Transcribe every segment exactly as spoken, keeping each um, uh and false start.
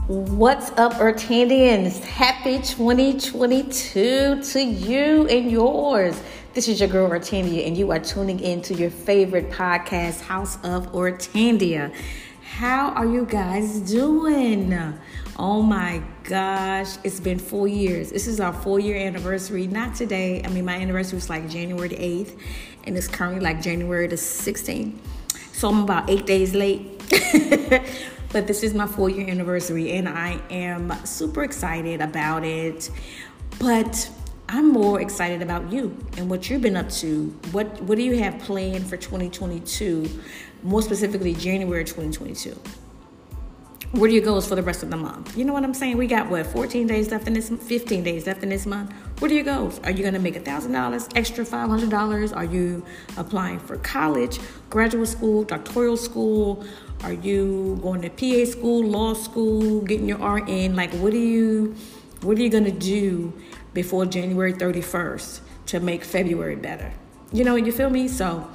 What's up, Earthandians? Happy twenty twenty-two to you and yours. This is your girl, Earthandia, and you are tuning in to your favorite podcast, House of Earthandia. How are you guys doing? Oh my gosh, it's been four years. This is our four-year anniversary. Not today. I mean, my anniversary was like January the eighth, and it's currently like January the sixteenth. So I'm about eight days late. But this is my four-year anniversary, and I am super excited about it. But I'm more excited about you and what you've been up to. What what do you have planned for twenty twenty-two? More specifically, January twenty twenty-two. Where do your goals for the rest of the month? You know what I'm saying? We got, what, fourteen days left in this, fifteen days left in this month. What are your goals? Are you going to make one thousand dollars, extra five hundred dollars? Are you applying for college, graduate school, doctoral school? Are you going to P A school, law school, getting your R N? Like, what are you, what are you going to do before January thirty-first to make February better? You know, you feel me? So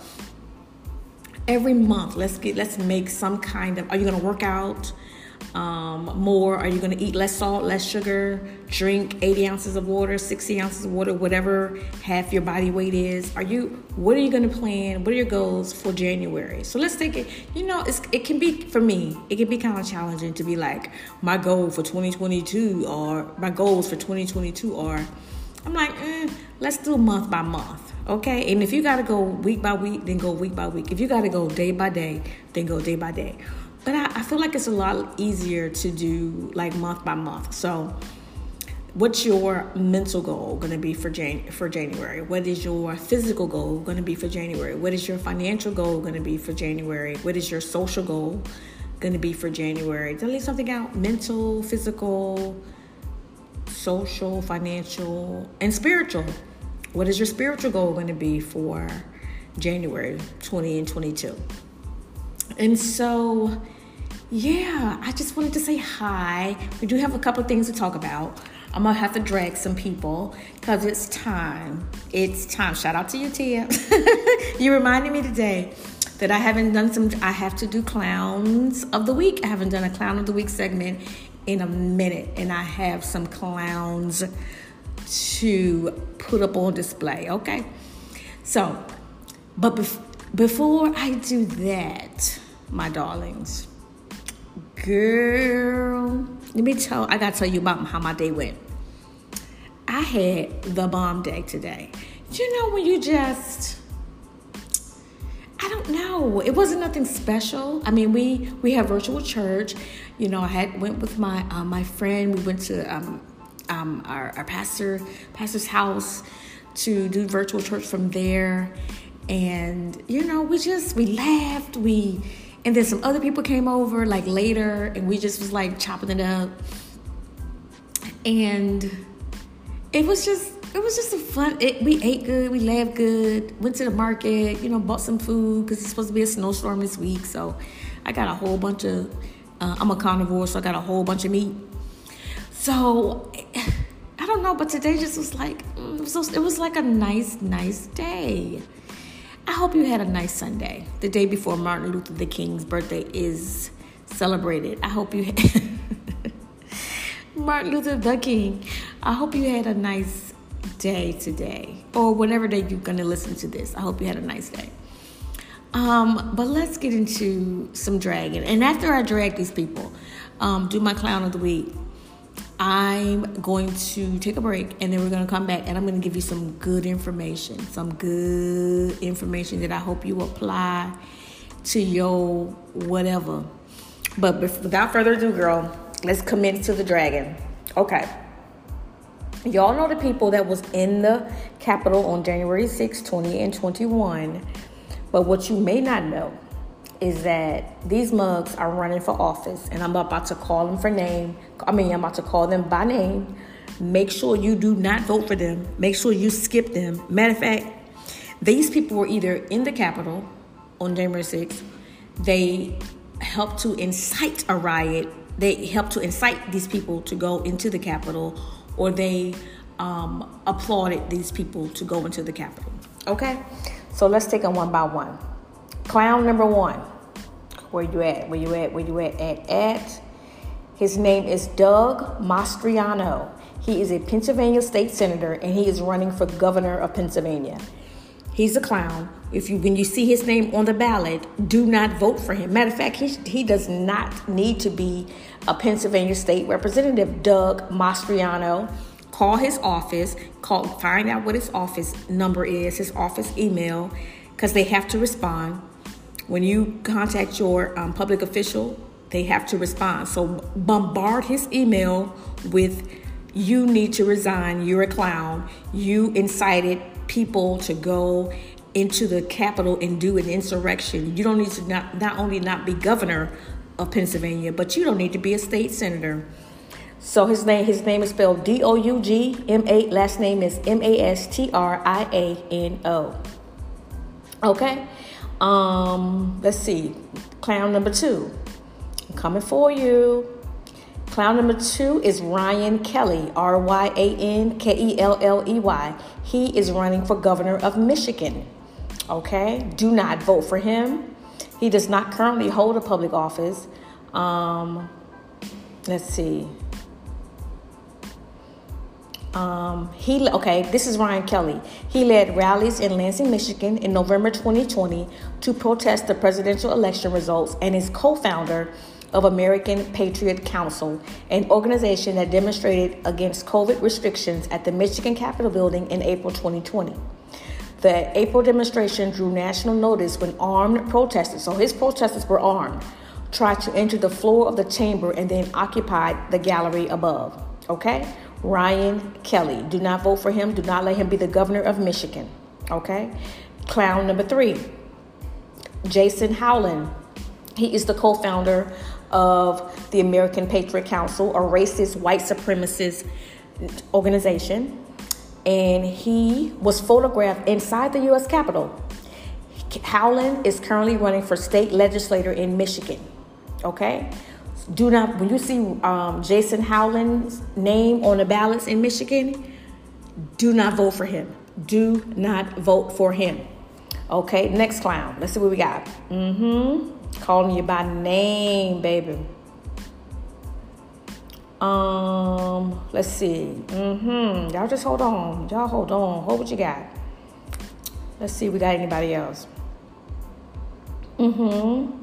every month, let's get, let's make some kind of, are you going to work out um, more? Are you going to eat less salt, less sugar, drink eighty ounces of water, sixty ounces of water, whatever half your body weight is? Are you, what are you going to plan? What are your goals for January? So let's take it, you know, it's, it can be, for me, it can be kind of challenging to be like, my goal for twenty twenty-two or my goals for twenty twenty-two are, I'm like, eh, let's do month by month. Okay, and if you got to go week by week, then go week by week. If you got to go day by day, then go day by day. But I, I feel like it's a lot easier to do like month by month. So what's your mental goal going to be for Jan- for January? What is your physical goal going to be for January? What is your financial goal going to be for January? What is your social goal going to be for January? Did I leave something out? Mental, physical, social, financial, and spiritual. What is your spiritual goal going to be for January twenty twenty-two? And so, yeah, I just wanted to say hi. We do have a couple of things to talk about. I'm going to have to drag some people because it's time. It's time. Shout out to you, Tia. You reminded me today that I haven't done some, I have to do clowns of the week. I haven't done a clown of the week segment in a minute, and I have some clowns to put up on display. Okay, so but bef- before I do that, my darlings, girl, let me tell I gotta tell you about how my day went. I had the bomb day today. You know, when you just, I don't know, it wasn't nothing special. I mean, we we have virtual church. You know, I had went with my uh, my friend. We went to um, um, our, our pastor pastor's house to do virtual church from there, and you know, we just we laughed. We and then some other people came over like later, and we just was like chopping it up, and it was just it was just a fun. It, we ate good, we laughed good. Went to the market, you know, bought some food because it's supposed to be a snowstorm this week. So I got a whole bunch of. Uh, I'm a carnivore, so I got a whole bunch of meat. So, I don't know, but today just was like, it was, it was like a nice, nice day. I hope you had a nice Sunday. The day before Martin Luther the King's birthday is celebrated. I hope you had, Martin Luther the King, I hope you had a nice day today. Or whatever day you're going to listen to this. I hope you had a nice day. Um, but let's get into some dragging. And after I drag these people, um, do my clown of the week, I'm going to take a break, and then we're going to come back, and I'm going to give you some good information, some good information that I hope you apply to your whatever. But without further ado, girl, let's commit to the dragon. Okay. Y'all know the people that was in the Capitol on January sixth, twenty and twenty-one. But what you may not know is that these mugs are running for office, and I'm about to call them for name. I mean, I'm about to call them by name. Make sure you do not vote for them. Make sure you skip them. Matter of fact, these people were either in the Capitol on January sixth. They helped to incite a riot. They helped to incite these people to go into the Capitol, or they um, applauded these people to go into the Capitol. Okay? So let's take them one by one. Clown number one. Where you at? Where you at? Where you at? At, at. His name is Doug Mastriano. He is a Pennsylvania state senator, and he is running for governor of Pennsylvania. He's a clown. If you, when you see his name on the ballot, do not vote for him. Matter of fact, he, he does not need to be a Pennsylvania state representative. Doug Mastriano. Call his office. Call, find out what his office number is, his office email, because they have to respond. When you contact your um, public official, they have to respond. So bombard his email with, you need to resign, you're a clown, you incited people to go into the Capitol and do an insurrection. You don't need to not, not only not be governor of Pennsylvania, but you don't need to be a state senator. So his name his name is spelled D O U G M A, last name is M A S T R I A N O. Okay? Um, let's see. Clown number two. I'm coming for you. Clown number two is Ryan Kelly, R Y A N K E L L E Y. He is running for governor of Michigan. Okay? Do not vote for him. He does not currently hold a public office. Um, let's see. Um, he okay, this is Ryan Kelly. He led rallies in Lansing, Michigan in November twenty twenty to protest the presidential election results, and is co-founder of American Patriot Council, an organization that demonstrated against COVID restrictions at the Michigan Capitol building in April twenty twenty. The April demonstration drew national notice when armed protesters, so his protesters were armed, tried to enter the floor of the chamber and then occupied the gallery above. Okay? Ryan Kelly. Do not vote for him. Do not let him be the governor of Michigan. Okay? Clown number three, Jason Howland. He is the co-founder of the American Patriot Council, a racist white supremacist organization. And he was photographed inside the U S Capitol. Howland is currently running for state legislator in Michigan. Okay? Do not, when you see um, Jason Howland's name on the ballots in Michigan, do not vote for him. Do not vote for him. Okay, next clown. Let's see what we got. Mm-hmm. Calling you by name, baby. Um, let's see. Mm-hmm. Y'all just hold on. Y'all hold on. Hold what you got. Let's see if we got anybody else. Mm-hmm.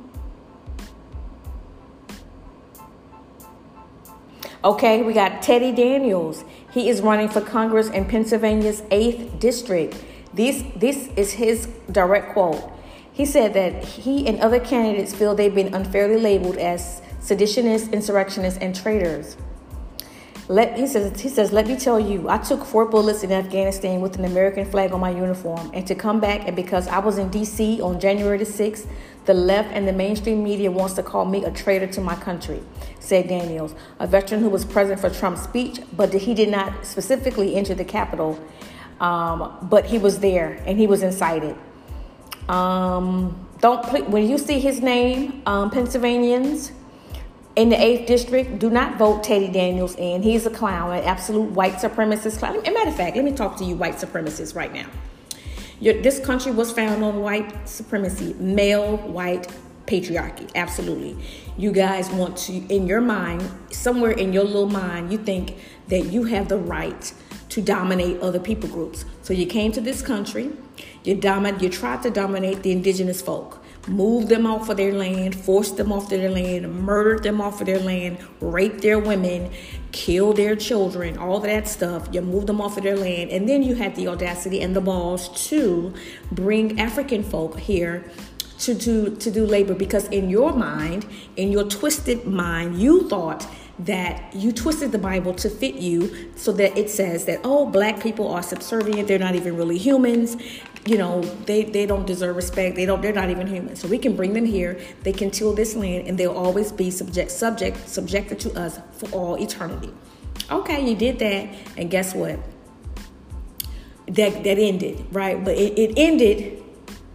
Okay, we got Teddy Daniels. He is running for Congress in Pennsylvania's eighth district. This, this is his direct quote. He said that he and other candidates feel they've been unfairly labeled as seditionists, insurrectionists, and traitors. Let, he says, he says, let me tell you, I took four bullets in Afghanistan with an American flag on my uniform. And to come back, and because I was in D C on January the sixth, the left and the mainstream media wants to call me a traitor to my country, said Daniels, a veteran who was present for Trump's speech, but he did not specifically enter the Capitol. Um, but he was there and he was incited. Um, don't when you see his name, um, Pennsylvanians, in the eighth district, do not vote Teddy Daniels in. He's a clown, an absolute white supremacist clown. As a matter of fact, let me talk to you white supremacists right now. Your, this country was founded on white supremacy, male white patriarchy. Absolutely. You guys want to, in your mind, somewhere in your little mind, you think that you have the right to dominate other people groups. So you came to this country, you dominate, you tried to dominate the indigenous folk. Moved them off of their land, forced them off their land, murdered them off of their land, raped their women, killed their children, all that stuff. You moved them off of their land. And then you had the audacity and the balls to bring African folk here to do, to do labor. Because in your mind, in your twisted mind, you thought that you twisted the Bible to fit you so that it says that, oh, black people are subservient. They're not even really humans. You know, they, they don't deserve respect. They don't, they're not even human. So we can bring them here. They can till this land and they'll always be subject, subject, subjected to us for all eternity. Okay, you did that. And guess what? That, that ended, right? But it, it ended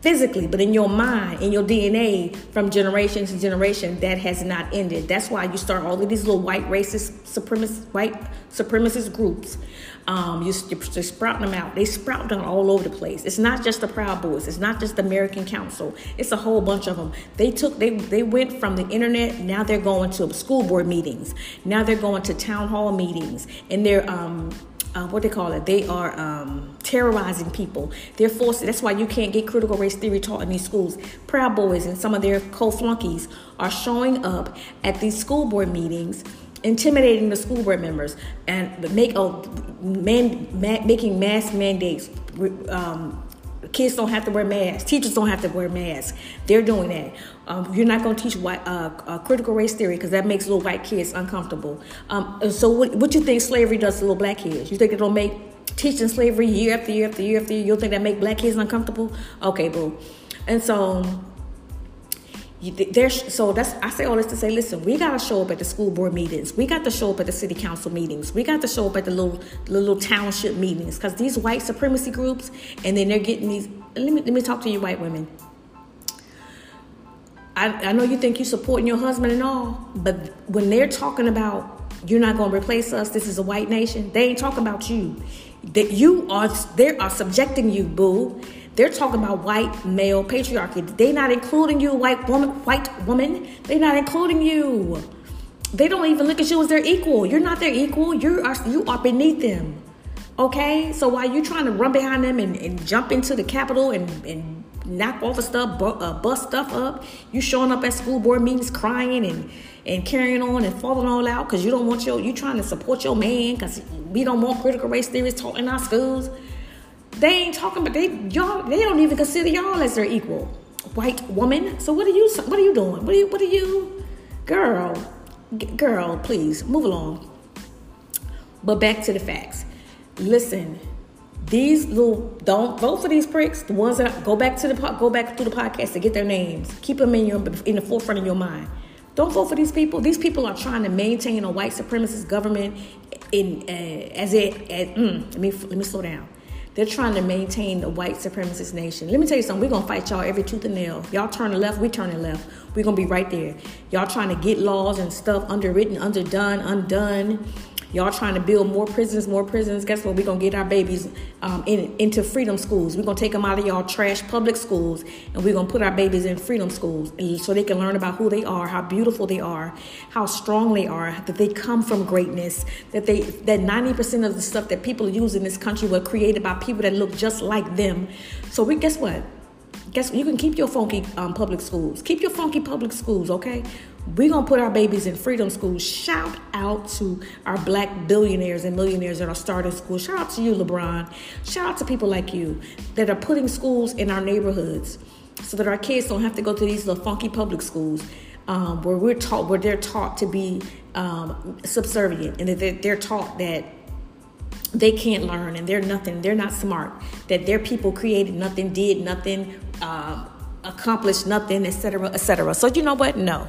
physically, but in your mind, in your D N A, from generation to generation, that has not ended. That's why you start all of these little white racist supremacist, white supremacist groups. Um, you, you're sprouting them out. They sprout them all over the place. It's not just the Proud Boys. It's not just the American Council. It's a whole bunch of them. They took, they they went from the internet. Now they're going to school board meetings. Now they're going to town hall meetings, and they're um. Uh, what they call it, they are um, terrorizing people. They're forced. That's why you can't get critical race theory taught in these schools. Proud Boys and some of their co-flunkies are showing up at these school board meetings, intimidating the school board members and make oh, man, ma- making mask mandates. Um, kids don't have to wear masks. Teachers don't have to wear masks. They're doing that. Um, you're not going to teach white, uh, uh, critical race theory because that makes little white kids uncomfortable. Um, so what, what you think slavery does to little black kids? You think it don't make teaching slavery year after year after year after year? You don't think that make black kids uncomfortable? Okay, boo. And so you, there's so that's I say all this to say, listen, we got to show up at the school board meetings. We got to show up at the city council meetings. We got to show up at the little the little township meetings because these white supremacy groups, and then they're getting these. Let me let me talk to you, white women. I, I know you think you're supporting your husband and all, but when they're talking about you're not going to replace us, this is a white nation, they ain't talking about you. That you are, they are subjecting you, boo. They're talking about white male patriarchy. They not including you, white woman, white woman. They not including you. They don't even look at you as their equal. You're not their equal. You are you are beneath them. Okay, so while you're trying to run behind them and, and jump into the Capitol and, and knock all the stuff, bu- uh, bust stuff up, you showing up at school board meetings crying and, and carrying on and falling all out because you don't want your, you trying to support your man because we don't want critical race theories taught in our schools. They ain't talking about, they y'all, they don't even consider y'all as their equal. White woman. So what are you, what are you doing? What are you, what are you, girl, g- girl, please move along. But back to the facts. Listen, these little, don't vote for these pricks. The ones that go back to the go back to the podcast to get their names. Keep them in your in the forefront of your mind. Don't vote for these people. These people are trying to maintain a white supremacist government in uh, as it. As, mm, let me let me slow down. They're trying to maintain the white supremacist nation. Let me tell you something. We're gonna fight y'all every tooth and nail. Y'all turn to left, we turn to left. We're gonna be right there. Y'all trying to get laws and stuff underwritten, underdone, undone. Y'all trying to build more prisons, more prisons. Guess what? We're going to get our babies um, in, into freedom schools. We're going to take them out of y'all trash public schools, and we're going to put our babies in freedom schools so they can learn about who they are, how beautiful they are, how strong they are, that they come from greatness, that they that ninety percent of the stuff that people use in this country were created by people that look just like them. So we guess what? Guess what? You can keep your funky um, public schools. Keep your funky public schools, okay? We're going to put our babies in freedom schools. Shout out to our black billionaires and millionaires that are starting schools. Shout out to you, LeBron. Shout out to people like you that are putting schools in our neighborhoods so that our kids don't have to go to these little funky public schools um, where we're taught, where they're taught to be um, subservient, and that they're, they're taught that they can't learn and they're nothing. They're not smart. That their people created nothing, did nothing, um, accomplished nothing, et cetera, et cetera. So you know what? No.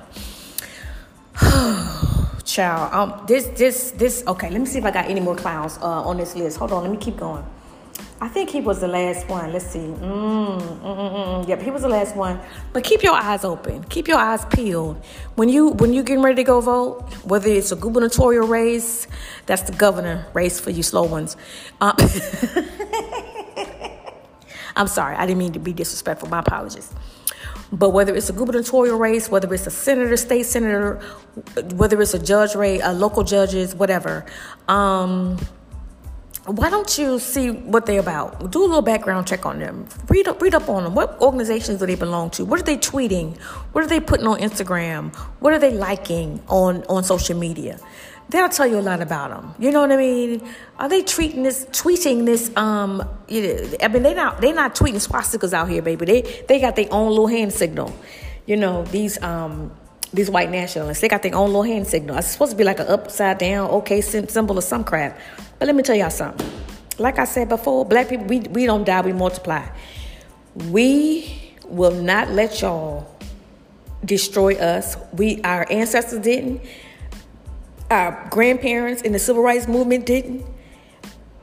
Child, um, this, this, this, okay, let me see if I got any more clowns uh, on this list. Hold on, let me keep going. I think he was the last one. Let's see. Mm, mm, mm, mm. Yep, he was the last one. But keep your eyes open. Keep your eyes peeled. When you when you getting ready to go vote, whether it's a gubernatorial race, that's the governor race for you slow ones. Um, I'm sorry, I didn't mean to be disrespectful. My apologies. But whether it's a gubernatorial race, whether it's a senator, state senator, whether it's a judge race, a local judges, whatever, um, why don't you see what they're about? Do a little background check on them. Read up, read up on them. What organizations do they belong to? What are they tweeting? What are they putting on Instagram? What are they liking on, on social media? That'll tell you a lot about them. You know what I mean? Are they treating this, tweeting this? Um, you know, I mean, they not they not tweeting swastikas out here, baby. They they got their own little hand signal. You know, these um these white nationalists, they got their own little hand signal. It's supposed to be like an upside down okay symbol or some crap. But let me tell y'all something. Like I said before, black people, we we don't die, we multiply. We will not let y'all destroy us. We our ancestors didn't. Our grandparents in the civil rights movement didn't.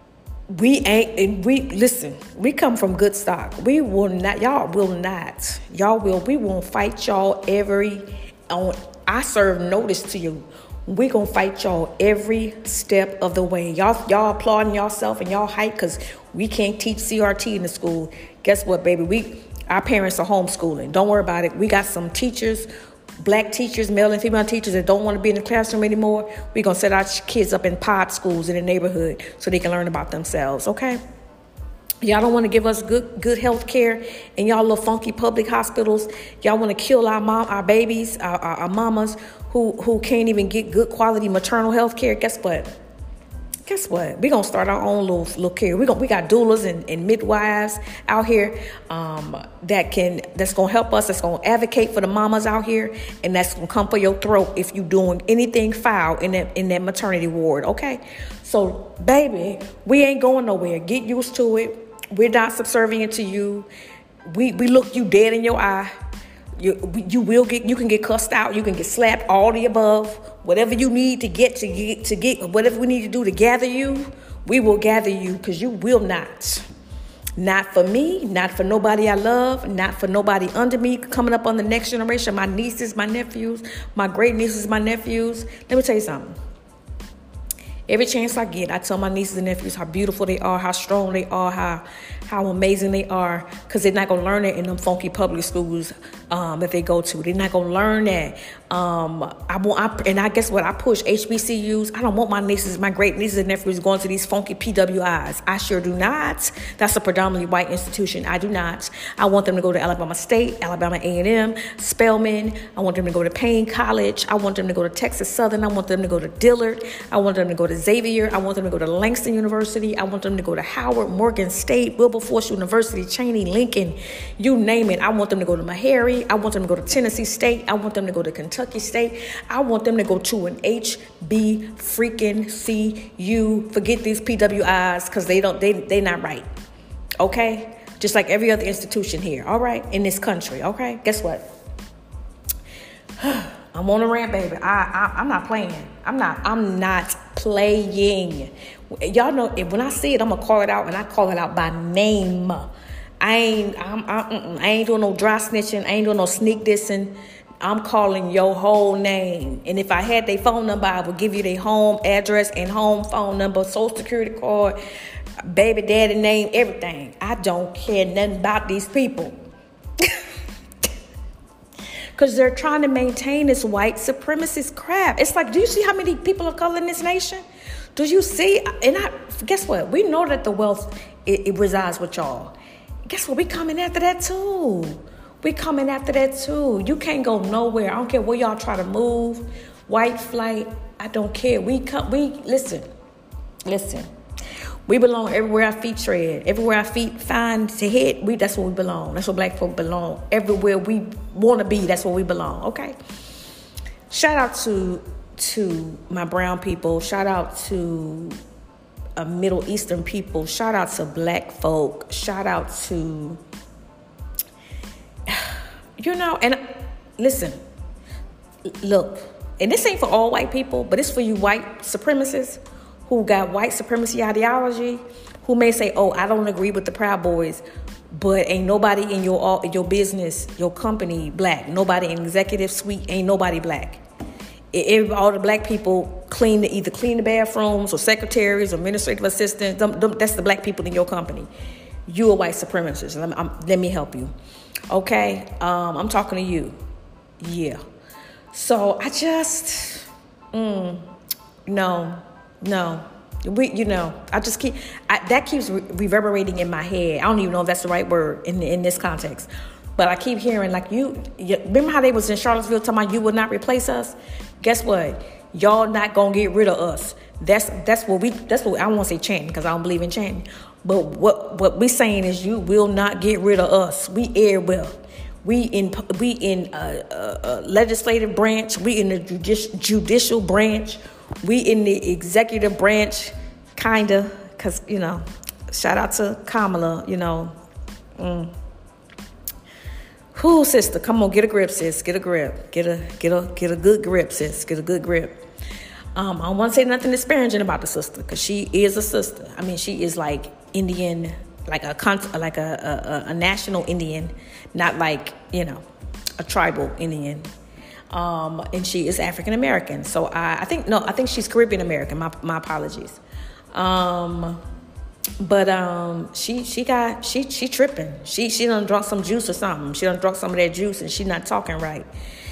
We ain't, and we, listen, we come from good stock. We will not, y'all will not, y'all will, we won't fight y'all every, on, I serve notice to you. We gonna fight y'all every step of the way. Y'all, y'all applauding yourself and y'all hype because we can't teach C R T in the school. Guess what, baby? We, our parents are homeschooling. Don't worry about it. We got some teachers, black teachers, male and female teachers that don't want to be in the classroom anymore. We're going to set our kids up in pod schools in the neighborhood so they can learn about themselves, okay? Y'all don't want to give us good good health care in y'all little funky public hospitals. Y'all want to kill our mom, our babies, our, our, our mamas who, who can't even get good quality maternal health care. Guess what? Guess what? We're going to start our own little, little care. We, gonna, we got doulas and, and midwives out here um, that can, that's going to help us, that's going to advocate for the mamas out here, and that's going to come for your throat if you doing anything foul in that, in that maternity ward, okay? So, baby, we ain't going nowhere. Get used to it. We're not subservient to you. We, we look you dead in your eye. You, you will get, you can get cussed out. You can get slapped, all the above. Whatever you need to get to get, to get, whatever we need to do to gather you, we will gather you because you will not. Not for me, not for nobody I love, not for nobody under me coming up on the next generation, my nieces, my nephews, my great nieces, my nephews. Let me tell you something. Every chance I get, I tell my nieces and nephews how beautiful they are, how strong they are, how how amazing they are, because they're not going to learn it in them funky public schools um, that they go to. They're not going to learn that. Um, I want, I, and I guess what? I push H B C Us. I don't want my nieces, my great nieces and nephews going to these funky P W Is. I sure do not. That's a predominantly white institution. I do not. I want them to go to Alabama State, Alabama A and M, Spelman. I want them to go to Payne College. I want them to go to Texas Southern. I want them to go to Dillard. I want them to go to Xavier. I want them to go to Langston University. I want them to go to Howard, Morgan State, Wilberforce University, Cheney, Lincoln, you name it. I want them to go to Meharry. I want them to go to Tennessee State. I want them to go to Kentucky State. I want them to go to an H B freaking C U. Forget these P W Is because they don't, they they not right. Okay? Just like every other institution here. All right? In this country. Okay? Guess what? I'm on a rant, baby. I, I I'm not playing. I'm not. I'm not playing. Y'all know when I see it, I'm gonna call it out, and I call it out by name. I ain't. I'm. I, I ain't doing no dry snitching. I ain't doing no sneak dissing. I'm calling your whole name. And if I had their phone number, I would give you their home address and home phone number, social security card, baby daddy name, everything. I don't care nothing about these people. Because they're trying to maintain this white supremacist crap. It's like, do you see how many people of color in this nation? Do you see? And I, guess what? We know that the wealth, it, it resides with y'all. Guess what? We coming after that too. We coming after that too. You can't go nowhere. I don't care where y'all try to move. White flight, I don't care. We come, we, listen, listen. We belong everywhere our feet tread. Everywhere our feet find to hit, we that's where we belong. That's where black folk belong. Everywhere we want to be, that's where we belong. Okay? Shout out to to my brown people. Shout out to uh, Middle Eastern people. Shout out to black folk. Shout out to, you know, and listen, look, and this ain't for all white people, but it's for you white supremacists who got white supremacy ideology, who may say, oh, I don't agree with the Proud Boys, but ain't nobody in your your business, your company, black. Nobody in executive suite, ain't nobody black. If all the black people clean the, either clean the bathrooms or secretaries or administrative assistants, them, them, that's the black people in your company. You a white supremacist. Let me, I'm, let me help you. Okay? Um, I'm talking to you. Yeah. So I just, mm, no. No, we, you know, I just keep, I, that keeps re- reverberating in my head. I don't even know if that's the right word in in this context, but I keep hearing like you, you remember how they was in Charlottesville talking about you would not replace us? Guess what? Y'all not gonna get rid of us. That's that's what we, that's what, I don't want to say chanting because I don't believe in chanting, but what, what we saying is you will not get rid of us. We air well. We in we in a, a, a legislative branch. We in the judici- judicial branch. We in the executive branch, kind of, because, you know, shout out to Kamala, you know. Mm. Whoo, sister, come on, get a grip, sis. Get a grip. Get a get a get a good grip, sis. Get a good grip. Um, I don't want to say nothing disparaging about the sister, because she is a sister. I mean, she is like Indian, like a like a, a, a national Indian, not like, you know, a tribal Indian. Um, and she is African American. So I, I think, no, I think she's Caribbean American. My, my apologies. Um, but, um, she, she got, she, she tripping. She, she done drunk some juice or something. She done drunk some of that juice and she not talking right.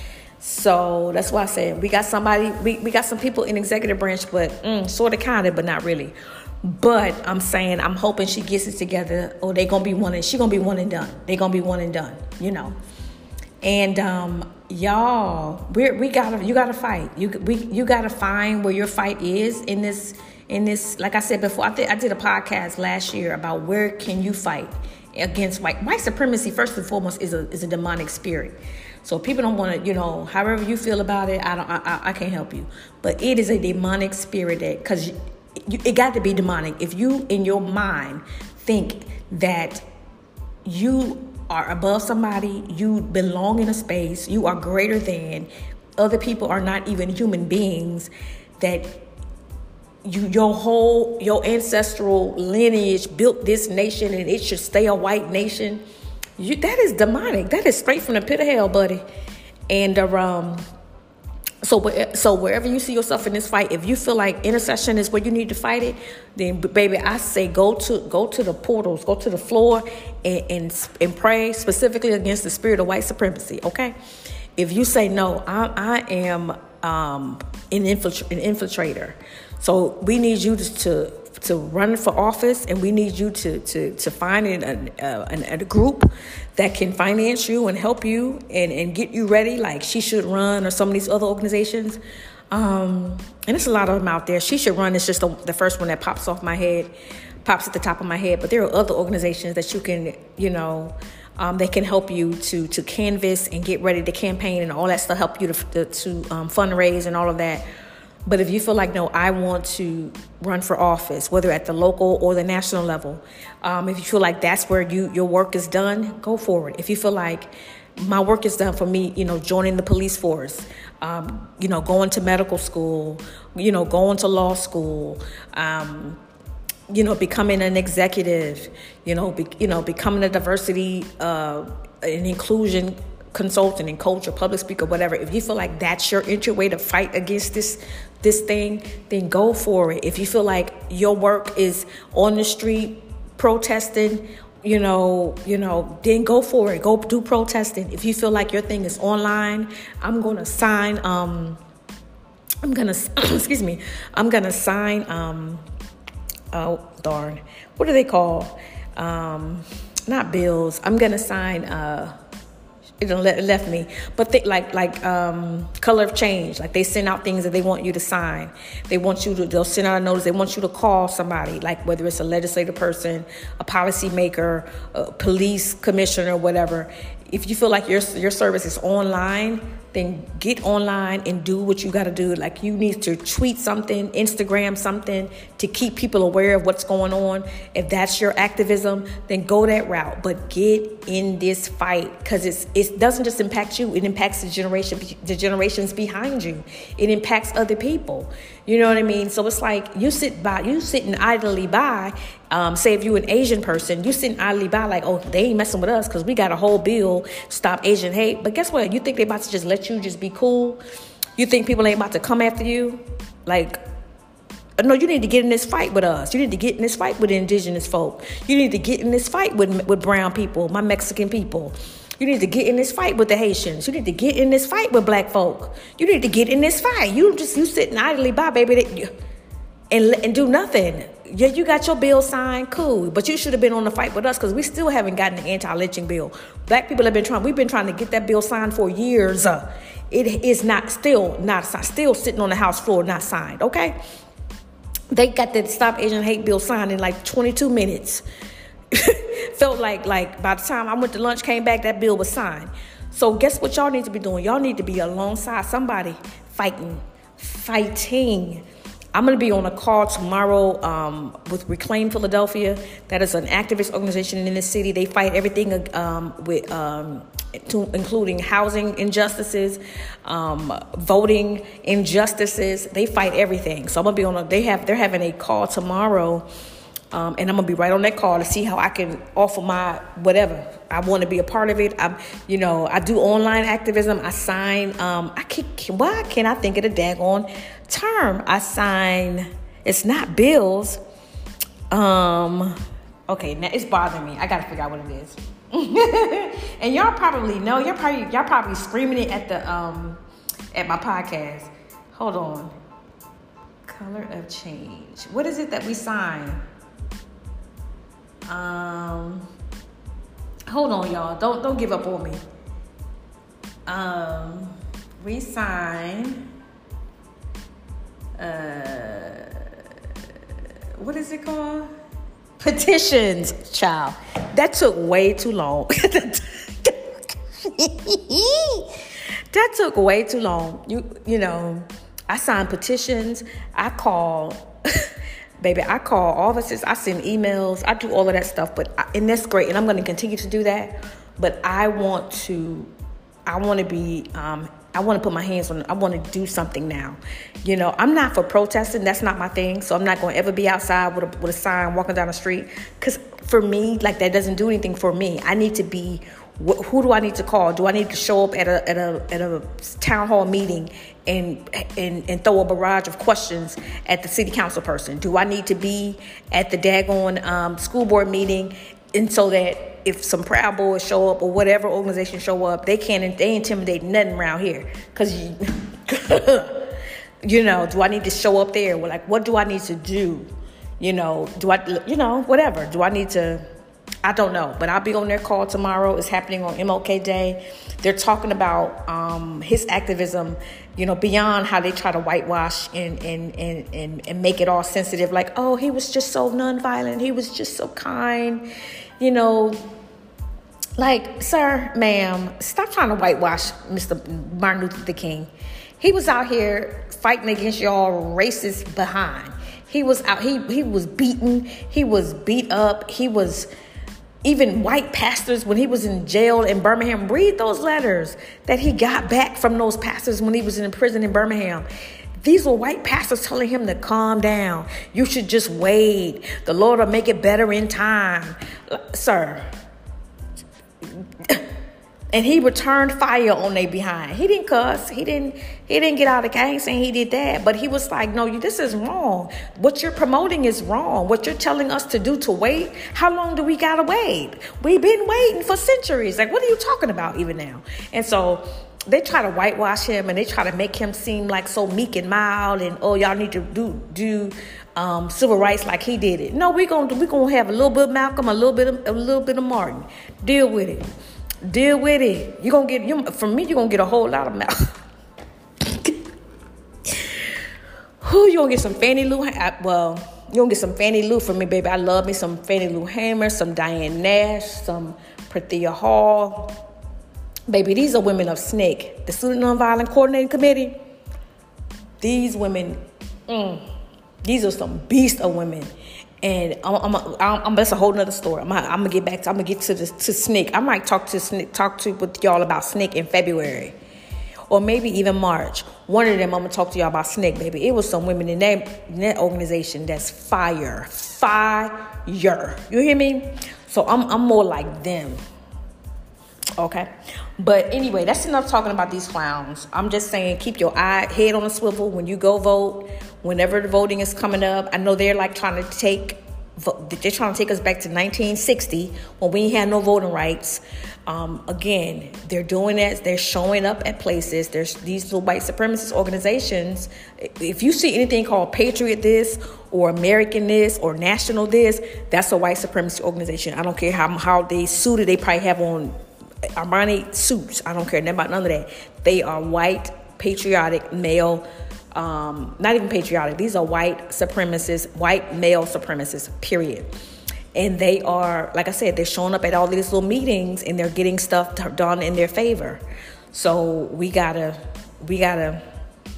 So that's why I said we got somebody, we, we got some people in executive branch, but mm, sort of, kind of, but not really. But I'm saying, I'm hoping she gets it together, or they gonna be one and she gonna be one and done. They gonna be one and done, you know. And um, y'all, we we gotta you gotta fight. You we you gotta find where your fight is in this in this. Like I said before, I did I did a podcast last year about where can you fight against white white supremacy. First and foremost, is a is a demonic spirit. So people don't want to, you know, however you feel about it, I don't, I, I can't help you. But it is a demonic spirit that, because it got to be demonic. If you in your mind think that you are above somebody, you belong in a space, you are greater than, other people are not even human beings, that you your whole your ancestral lineage built this nation and it should stay a white nation. You, that is demonic. That is straight from the pit of hell, buddy. And uh, um, so so wherever you see yourself in this fight, if you feel like intercession is where you need to fight it, then baby, I say go to go to the portals, go to the floor, and and, and pray specifically against the spirit of white supremacy. Okay, if you say no, I, I am um, an, infiltr- an infiltrator. So we need you to. to to run for office, and we need you to to to find an, a, a, a group that can finance you and help you and, and get you ready, like She Should Run or some of these other organizations. Um, and there's a lot of them out there. She Should Run is just the, the first one that pops off my head, pops at the top of my head. But there are other organizations that you can, you know, um, they can help you to to canvas and get ready to campaign and all that stuff, help you to, to, to um, fundraise and all of that. But if you feel like, no, I want to run for office, whether at the local or the national level, um, if you feel like that's where you your work is done, go for it. If you feel like my work is done for me, you know, joining the police force, um, you know, going to medical school, you know, going to law school, um, you know, becoming an executive, you know, be, you know, becoming a diversity uh, and inclusion consultant and coach or public speaker, whatever. If you feel like that's your entry way to fight against this this thing, then go for it. If you feel like your work is on the street protesting, you know, you know, then go for it. Go do protesting. If you feel like your thing is online, I'm gonna sign. Um, I'm gonna excuse me. I'm gonna sign. Um, oh darn, what do they call? Um, not bills. I'm gonna sign. Uh, It left me, but they, like like um, color of change. Like they send out things that they want you to sign. They want you to. They'll send out a notice. They want you to call somebody, like whether it's a legislative person, a policy maker, a police commissioner, whatever. If you feel like your your service is online, then get online and do what you got to do. Like you need to tweet something, Instagram something to keep people aware of what's going on. If that's your activism, then go that route. But get in this fight, because it's it doesn't just impact you. It impacts the generation, the generations behind you. It impacts other people. You know what I mean? So it's like you sit by, you sitting idly by. Um, say if you're an Asian person, you sitting idly by like, oh, they ain't messing with us because we got a whole bill, stop Asian hate. But guess what? You think they about to just let you just be cool? You think people ain't about to come after you? Like, no, you need to get in this fight with us. You need to get in this fight with indigenous folk. You need to get in this fight with, with brown people, my Mexican people. You need to get in this fight with the Haitians. You need to get in this fight with black folk. You need to get in this fight. You just, you sitting idly by, baby, and, and do nothing. Yeah, you got your bill signed, cool. But you should have been on the fight with us because we still haven't gotten the anti-lynching bill. Black people have been trying, we've been trying to get that bill signed for years. Uh, it is not, still not signed, still sitting on the House floor, not signed, okay? They got that Stop Asian Hate bill signed in like twenty-two minutes. Felt like, like by the time I went to lunch, came back, that bill was signed. So guess what y'all need to be doing? Y'all need to be alongside somebody fighting, fighting. I'm going to be on a call tomorrow um, with Reclaim Philadelphia. That is an activist organization in the city. They fight everything um, with, um, to, including housing injustices, um, voting injustices. They fight everything. So I'm going to be on a, they have, they're having a call tomorrow. Um, and I'm going to be right on that call to see how I can offer my whatever. I want to be a part of it. I'm, you know, I do online activism. I sign, um, I can't, why can't I think of the daggone term? I sign, it's not bills. Um, okay, now it's bothering me. I got to figure out what it is. And y'all probably know, y'all probably, y'all probably screaming it at the, um, at my podcast. Hold on. Color of change. What is it that we sign? Um, hold on, y'all. Don't don't give up on me. Um, we sign. Uh, what is it called? Petitions, child. That took way too long. That took way too long. You you know, I sign petitions. I call. Baby, I call offices, I send emails, I do all of that stuff, but I, and that's great, and I'm going to continue to do that. But I want to, I want to be, um, I want to put my hands on it. I want to do something now. You know, I'm not for protesting. That's not my thing. So I'm not going to ever be outside with a, with a sign walking down the street. Because for me, like, that doesn't do anything for me. I need to be, wh- who do I need to call? Do I need to show up at a at a at a town hall meeting and and and throw a barrage of questions at the city council person? Do I need to be at the daggone um, school board meeting, and so that if some Proud Boys show up or whatever organization show up, they can't they intimidate nothing around here? Because you, you know, do I need to show up there? Well, like, what do I need to do? You know, do I, you know, whatever. Do I need to? I don't know, but I'll be on their call tomorrow. It's happening on M L K Day. They're talking about um, his activism, you know, beyond how they try to whitewash and, and, and, and, and make it all sensitive. Like, oh, he was just so nonviolent. He was just so kind, you know. Like, sir, ma'am, stop trying to whitewash Mister Martin Luther King. He was out here fighting against y'all racist behind. He was out, he, he was beaten. He was beat up. He was... Even white pastors, when he was in jail in Birmingham, read those letters that he got back from those pastors when he was in prison in Birmingham. These were white pastors telling him to calm down. You should just wait. The Lord will make it better in time. Sir. And he returned fire on their behind. He didn't cuss. He didn't he didn't get out of the gang saying he did that. But he was like, no, this is wrong. What you're promoting is wrong. What you're telling us to do to wait. How long do we got to wait? We've been waiting for centuries. Like, what are you talking about even now? And so they try to whitewash him, and they try to make him seem like so meek and mild. And, oh, y'all need to do do um, civil rights like he did it. No, we're going to we're gonna have a little bit of Malcolm, a little bit of, a little bit of Martin. Deal with it. Deal with it. You're going to get, you, from me, you're going to get a whole lot of mouth. Who, you going to get some Fannie Lou, well, you're going to get some Fannie Lou from me, baby. I love me some Fannie Lou Hamer, some Diane Nash, some Prathia Hall. Baby, these are women of S N C C, the Student Nonviolent Coordinating Committee. These women, mm, these are some beasts of women. And I'm, I'm, I'm, I'm, that's a whole nother story. I'm, I'm gonna get back to, I'm gonna get to the, to S N C C. I might talk to S N C C, talk to with y'all about S N C C in February, or maybe even March. One of them, I'm gonna talk to y'all about S N C C, baby. It was some women in that, in that organization that's fire, fire. You hear me? So I'm, I'm more like them. Okay, but anyway, that's enough talking about these clowns. I'm just saying, keep your eye head on a swivel when you go vote. Whenever the voting is coming up, I know they're like trying to take, they're trying to take us back to nineteen sixty when we had no voting rights. Um, again, they're doing that. They're showing up at places. There's these little white supremacist organizations. If you see anything called Patriot this or American this or National this, that's a white supremacist organization. I don't care how how they suited. They probably have on Armani suits. I don't care nothing about none of that. They are white, patriotic, male. Um, not even patriotic. These are white supremacists, white male supremacists, period. And they are, like I said, they're showing up at all these little meetings and they're getting stuff done in their favor. So we gotta, we gotta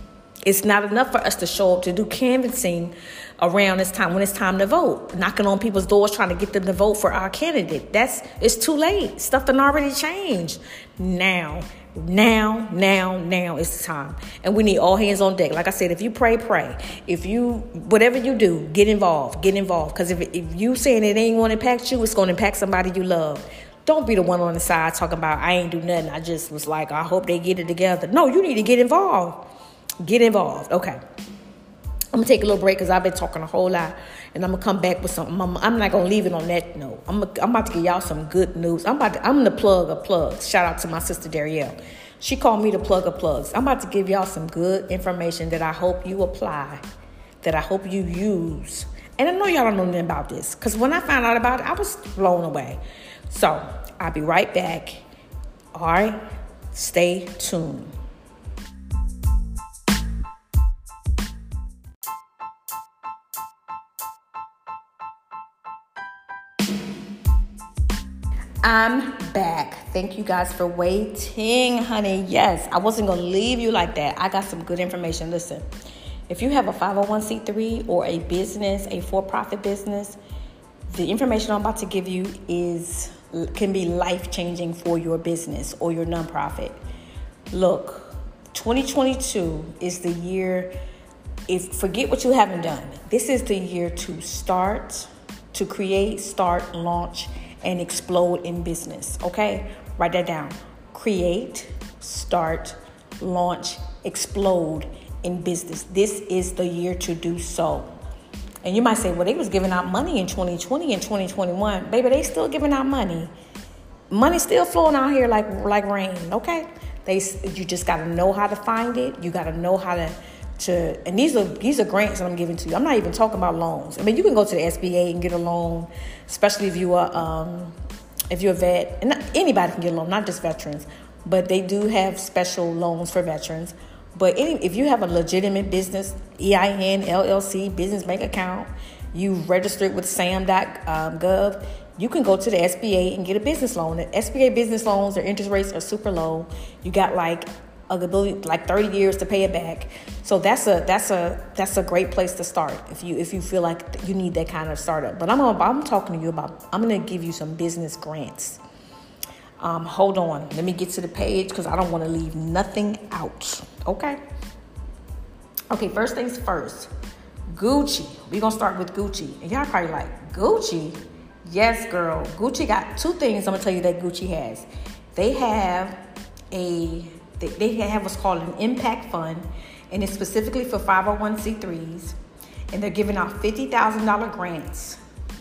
It's not enough for us to show up to do canvassing around this time when it's time to vote, knocking on people's doors trying to get them to vote for our candidate. That's it's too late. Stuff done already changed. Now, now, now, now is the time. And we need all hands on deck. Like I said, if you pray, pray. If you, whatever you do, get involved. Get involved. Because if, if you saying it ain't going to impact you, it's going to impact somebody you love. Don't be the one on the side talking about, I ain't do nothing. I just was like, I hope they get it together. No, you need to get involved. Get involved. Okay. I'm going to take a little break because I've been talking a whole lot. And I'm going to come back with something. I'm, I'm not going to leave it on that note. I'm, I'm about to give y'all some good news. I'm about to, I'm going to plug a plug. Shout out to my sister Darielle. She called me to plug a plugs. I'm about to give y'all some good information that I hope you apply, that I hope you use. And I know y'all don't know nothing about this because when I found out about it, I was blown away. So I'll be right back. All right. Stay tuned. I'm back. Thank you guys for waiting, honey. Yes, I wasn't going to leave you like that. I got some good information. Listen, if you have a five oh one c three or a business, a for-profit business, the information I'm about to give you is can be life-changing for your business or your nonprofit. Look, twenty twenty-two is the year, if forget what you haven't done. This is the year to start, to create, start, launch, and explode in business. Okay? Write that down. Create, start, launch, explode in business. This is the year to do so. And you might say, well, they was giving out money in twenty twenty and twenty twenty-one. Baby, they still giving out money. Money's still flowing out here like like rain, okay? They you just got to know how to find it. You got to know how to to and these are these are grants that I'm giving to you. I'm not even talking about loans. I mean, you can go to the S B A and get a loan, especially if you are um, if you're a vet. And not, anybody can get a loan, not just veterans. But they do have special loans for veterans. But any, if you have a legitimate business, E I N, L L C, business bank account, you registered with S A M dot gov, you can go to the S B A and get a business loan. The S B A business loans, their interest rates are super low. You got like a ability, like thirty years to pay it back. So that's a that's a that's a great place to start if you if you feel like you need that kind of startup. But I'm gonna, I'm talking to you about I'm gonna give you some business grants. Um, hold on, let me get to the page because I don't want to leave nothing out. Okay. Okay. First things first. Gucci. We're gonna start with Gucci, and y'all probably like Gucci. Yes, girl. Gucci got two things. I'm gonna tell you that Gucci has. They have a they, they have what's called an impact fund, and it's specifically for five oh one c threes, and they're giving out fifty thousand dollars grants.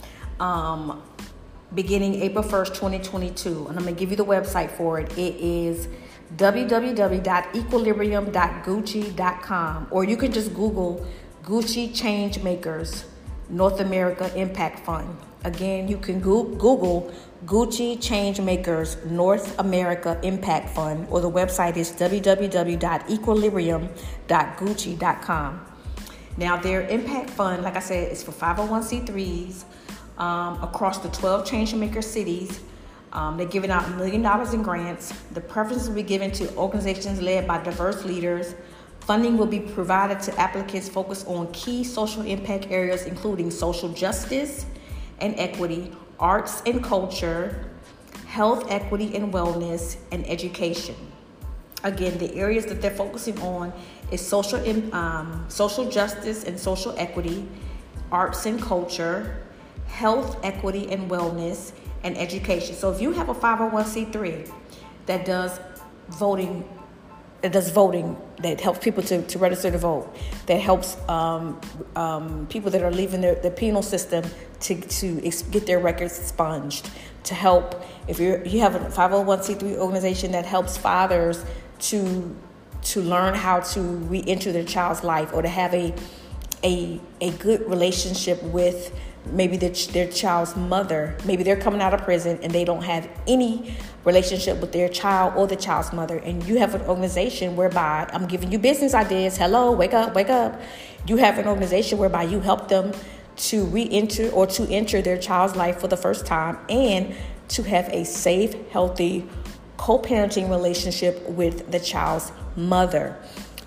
Um. Beginning April first, twenty twenty-two. And I'm going to give you the website for it. It is w w w dot equilibrium dot gucci dot com. Or you can just Google Gucci Changemakers North America Impact Fund. Again, you can go- Google Gucci Changemakers North America Impact Fund. Or the website is w w w dot equilibrium dot gucci dot com. Now, their impact fund, like I said, is for five oh one c threes. Um, across the twelve Changemaker cities. Um, they're giving out a million dollars in grants. The preference will be given to organizations led by diverse leaders. Funding will be provided to applicants focused on key social impact areas, including social justice and equity, arts and culture, health, equity and wellness, and education. Again, the areas that they're focusing on is social, um, social justice and social equity, arts and culture, health, equity, and wellness, and education. So if you have a five oh one c three that does voting, that does voting, that helps people to, to register to vote, that helps um, um, people that are leaving their, the penal system to, to ex- get their records expunged, to help, if you're, you have a five oh one c three organization that helps fathers to to learn how to re-enter their child's life or to have a a a good relationship with maybe their, their child's mother. Maybe they're coming out of prison and they don't have any relationship with their child or the child's mother. And you have an organization whereby I'm giving you business ideas. Hello, wake up, wake up. You have an organization whereby you help them to re-enter or to enter their child's life for the first time and to have a safe, healthy, co-parenting relationship with the child's mother.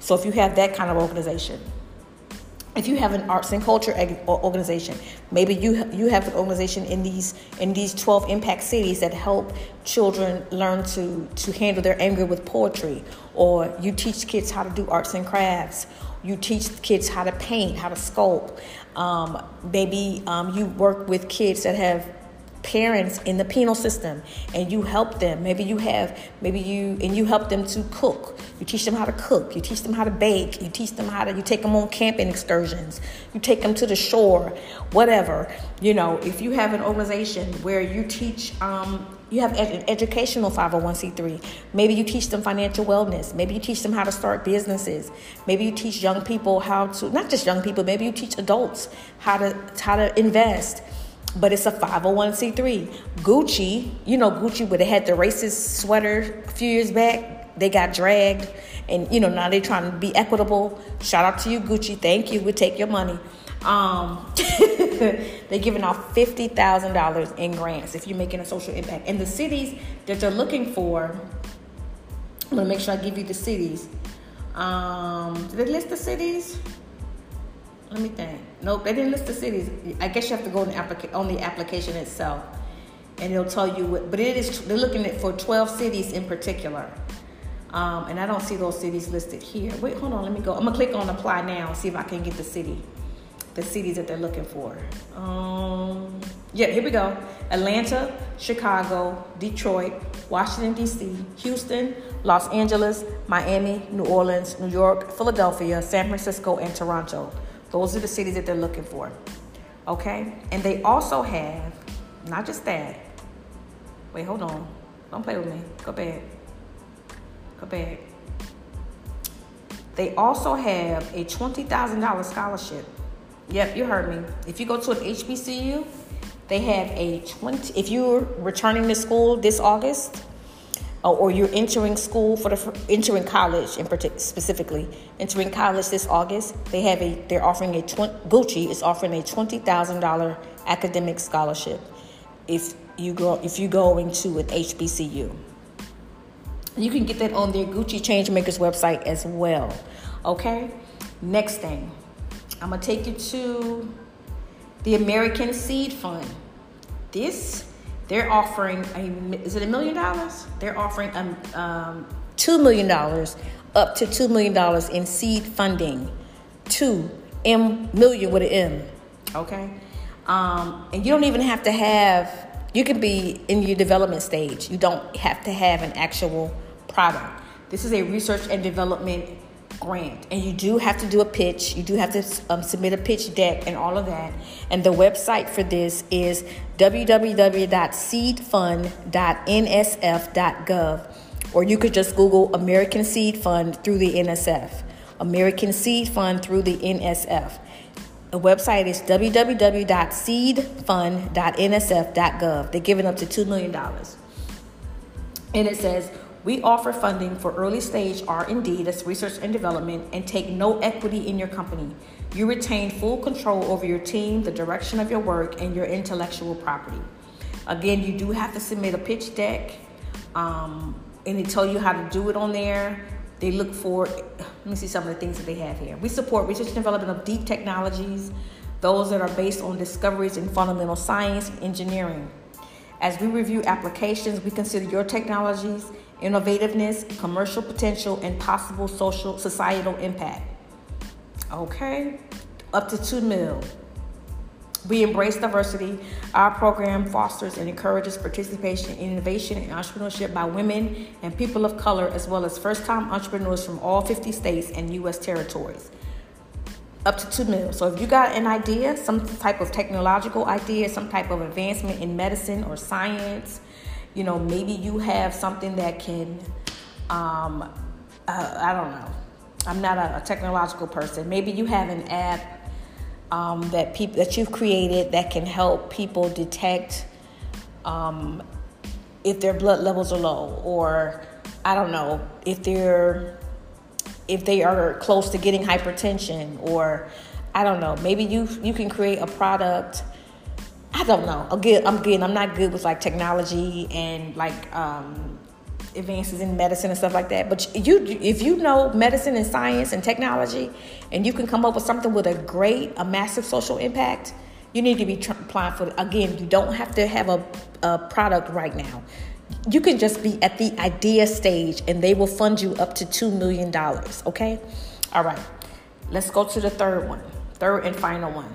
So if you have that kind of organization, if you have an arts and culture organization, maybe you you have an organization in these in these twelve impact cities that help children learn to to handle their anger with poetry, or you teach kids how to do arts and crafts. You teach kids how to paint, how to sculpt. Um, maybe um, you work with kids that have parents in the penal system, and you help them. Maybe you have, maybe you, and you help them to cook. You teach them how to cook. You teach them how to bake. You teach them how to, you take them on camping excursions. You take them to the shore, whatever. You know, if you have an organization where you teach, um, you have an educational five oh one c three. Maybe you teach them financial wellness. Maybe you teach them how to start businesses. Maybe you teach young people how to, not just young people, maybe you teach adults how to, how to invest. But it's a five oh one c three. Gucci, you know Gucci, where they had the racist sweater a few years back. They got dragged. And, you know, now they're trying to be equitable. Shout out to you, Gucci. Thank you. We'll take your money. Um, they're giving out fifty thousand dollars in grants if you're making a social impact. And the cities that they're looking for, I'm going to make sure I give you the cities. Um, did they list the cities? Let me think. Nope, they didn't list the cities. I guess you have to go on the, applica- on the application itself, and it'll tell you what. But it is, they're looking at for twelve cities in particular, um, and I don't see those cities listed here. Wait, hold on. Let me go. I'm gonna click on apply now and see if I can get the city, the cities that they're looking for. Um, yeah, here we go. Atlanta, Chicago, Detroit, Washington D C, Houston, Los Angeles, Miami, New Orleans, New York, Philadelphia, San Francisco, and Toronto. Those are the cities that they're looking for, okay? And they also have, not just that. Wait, hold on. Don't play with me. Go back. Go back. They also have a twenty thousand dollars scholarship. Yep, you heard me. If you go to an H B C U, they have a twenty, if you're returning to school this August, or you're entering school for the entering college in particular, specifically entering college this August, they have a they're offering a twenty, Gucci is offering a twenty thousand dollar academic scholarship if you go if you go into an H B C U. You can get that on their Gucci Changemakers website as well. Okay, next thing, I'm gonna take you to the American Seed Fund. This. They're offering a, is it a million dollars? They're offering um, um, two million dollars, up to two million dollars in seed funding. Two, M, million with an M, okay? Um, and you don't even have to have, you can be in your development stage. You don't have to have an actual product. This is a research and development grant, and you do have to do a pitch. You do have to um, submit a pitch deck and all of that. And the website for this is w w w dot seed fund dot n s f dot gov, or you could just Google American Seed Fund through the N S F. American Seed Fund through the N S F. The website is w w w dot seed fund dot n s f dot gov. They're giving up to two million dollars. And it says, we offer funding for early stage R and D, that's research and development, and take no equity in your company. You retain full control over your team, the direction of your work, and your intellectual property. Again, you do have to submit a pitch deck, um, and they tell you how to do it on there. They look for, let me see some of the things that they have here. We support research and development of deep technologies, those that are based on discoveries in fundamental science and engineering. As we review applications, we consider your technologies, innovativeness, commercial potential, and possible social societal impact. Okay, up to two mil. We embrace diversity. Our program fosters and encourages participation in innovation and entrepreneurship by women and people of color, as well as first-time entrepreneurs from all fifty states and U S territories. Up to two mil. So if you got an idea, some type of technological idea, some type of advancement in medicine or science, you know, maybe you have something that can, um, uh, I don't know. I'm not a, a technological person. Maybe you have an app um, that people that you've created that can help people detect um, if their blood levels are low, or I don't know if they're if they are close to getting hypertension, or I don't know. Maybe you you can create a product. I don't know. Again, I'm good. I'm not good with like technology and like um, advances in medicine and stuff like that. But you, if you know medicine and science and technology, and you can come up with something with a great, a massive social impact, you need to be tr- applying for it. Again, you don't have to have a, a product right now. You can just be at the idea stage, and they will fund you up to two million dollars. Okay? All right. Let's go to the third one. Third and final one.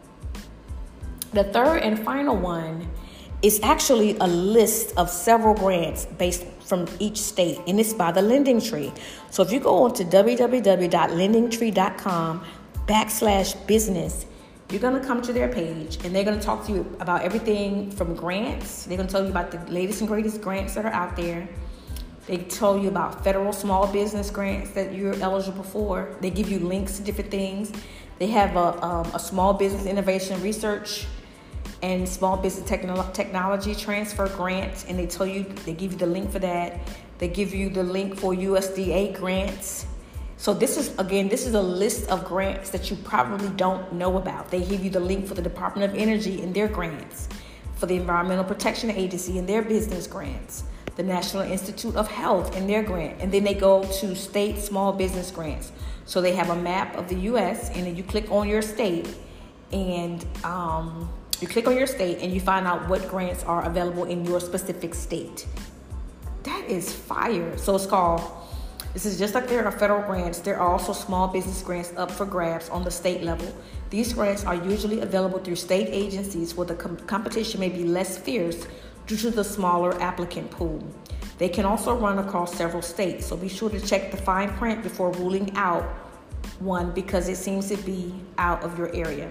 The third and final one is actually a list of several grants based from each state, and it's by the Lending Tree. So if you go on to www.lendingtree.com backslash business, you're going to come to their page, and they're going to talk to you about everything from grants. They're going to tell you about the latest and greatest grants that are out there. They tell you about federal small business grants that you're eligible for. They give you links to different things. They have a, um, a small business innovation research and small business techno- technology transfer grant, and they tell you, they give you the link for that. They give you the link for U S D A grants. So this is, again, this is a list of grants that you probably don't know about. They give you the link for the Department of Energy and their grants, for the Environmental Protection Agency and their business grants, the National Institute of Health and their grant, and then they go to state small business grants. So they have a map of the U S, and then you click on your state, and um, you click on your state, and you find out what grants are available in your specific state. That is fire. So it's called, this is just like there are federal grants, there are also small business grants up for grabs on the state level. These grants are usually available through state agencies where the com- competition may be less fierce due to the smaller applicant pool. They can also run across several states, so be sure to check the fine print before ruling out one because it seems to be out of your area.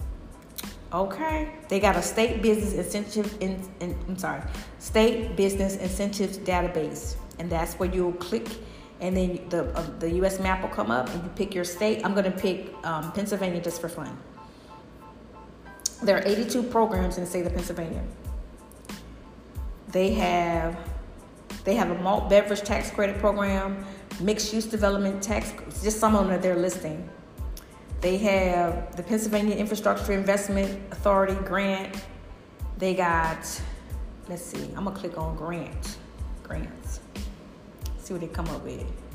Okay, they got a state business incentive, in, in, I'm sorry, state business incentives database, and that's where you'll click, and then the uh, the U S map will come up, and you pick your state. I'm going to pick um, Pennsylvania just for fun. There are eighty-two programs in the state of Pennsylvania. They have they have a malt beverage tax credit program, mixed use development tax, just some of them that they're listing. They have the Pennsylvania Infrastructure Investment Authority grant. They got, let's see, I'm gonna click on grant, grants. See what they come up with.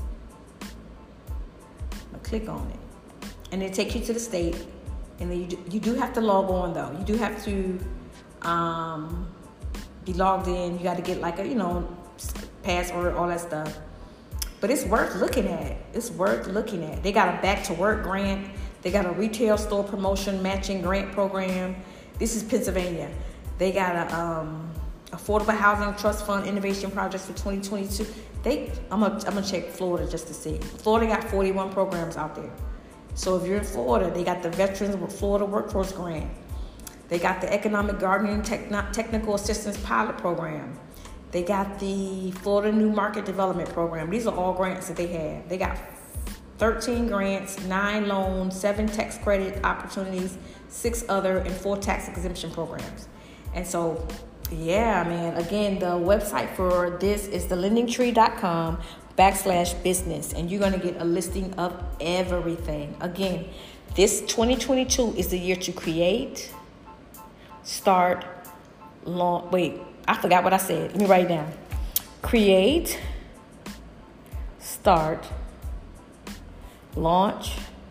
I'm gonna click on it, and they take you to the state. And then you do, you do have to log on though. You do have to um, be logged in. You got to get like a you know password, all that stuff. But it's worth looking at. It's worth looking at. They got a back to work grant. They got a retail store promotion matching grant program. This is Pennsylvania. They got a um, affordable housing trust fund innovation projects for twenty twenty-two. They, I'm gonna, I'm gonna check Florida just to see. Florida got forty-one programs out there. So if you're in Florida, they got the Veterans Florida Workforce Grant. They got the Economic Gardening Techn- Technical Assistance Pilot Program. They got the Florida New Market Development Program. These are all grants that they have. They got thirteen grants, nine loans, seven tax credit opportunities, six other, and four tax exemption programs. And so, yeah, man, again, the website for this is the lending tree dot com backslash business, and you're going to get a listing of everything. Again, this twenty twenty-two is the year to create, start, launch. Wait, I forgot what I said. Let me write it down. Create, start, launch,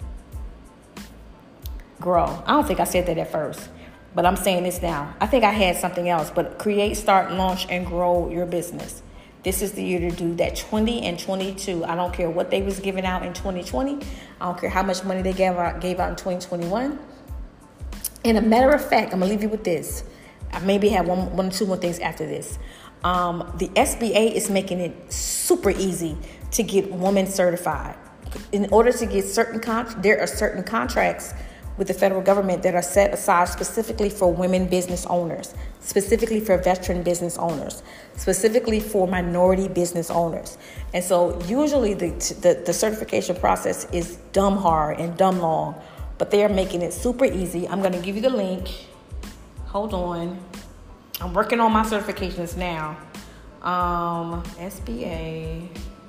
grow. I don't think I said that at first, but I'm saying this now. I think I had something else, but create, start, launch, and grow your business. This is the year to do that. Twenty and twenty-two. I don't care what they was giving out in twenty twenty. I don't care how much money they gave out, gave out in twenty twenty-one. And a matter of fact, I'm going to leave you with this. I maybe have one, one or two more things after this. Um, the S B A is making it super easy to get women certified. In order to get certain, con- there are certain contracts with the federal government that are set aside specifically for women business owners, specifically for veteran business owners, specifically for minority business owners. And so usually the, the, the certification process is dumb hard and dumb long, but they are making it super easy. I'm going to give you the link. Hold on. I'm working on my certifications now. Um, S B A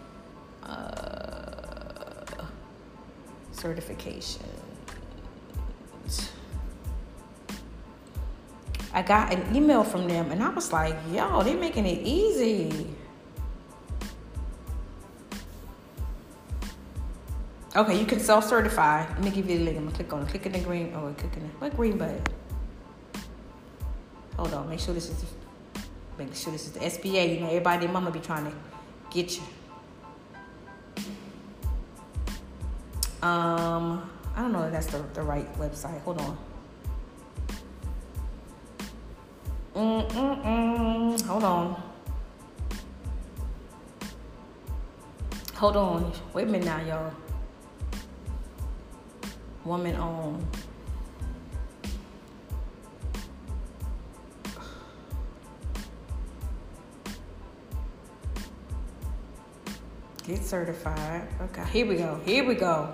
uh, certification. I got an email from them, and I was like, yo, they're making it easy. Okay, you can self-certify. Let me give you the link. I'm gonna click on it. Click in the green. Oh, click in the what green button? Hold on. Make sure this is. Make sure this is the S B A. You know, everybody, their mama be trying to get you. Um, I don't know if that's the, the right website. Hold on. Mm-mm-mm. Hold on. Hold on. Wait a minute now, y'all. Woman owned. Get certified. Okay, here we go. Here we go.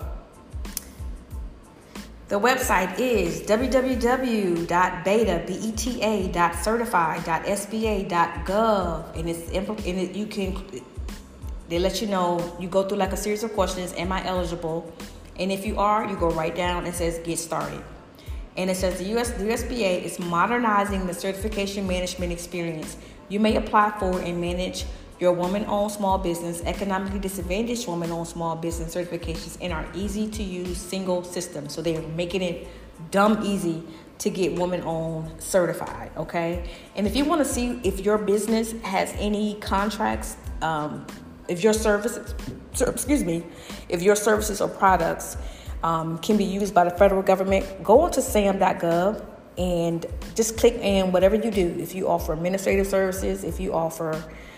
The website is w w w dot beta dot certify dot s b a dot gov, and it's and it, you can. They let you know. You go through like a series of questions. Am I eligible? And if you are, you go right down. It says get started, and it says the U S the U S B A is modernizing the certification management experience. You may apply for and manage your woman-owned small business, economically disadvantaged woman-owned small business certifications in our easy-to-use single system. So they're making it dumb easy to get woman-owned certified, okay? And if you want to see if your business has any contracts, um, if your services, excuse me, if your services or products um, can be used by the federal government, go onto sam dot gov and just click in whatever you do. If you offer administrative services, if you offer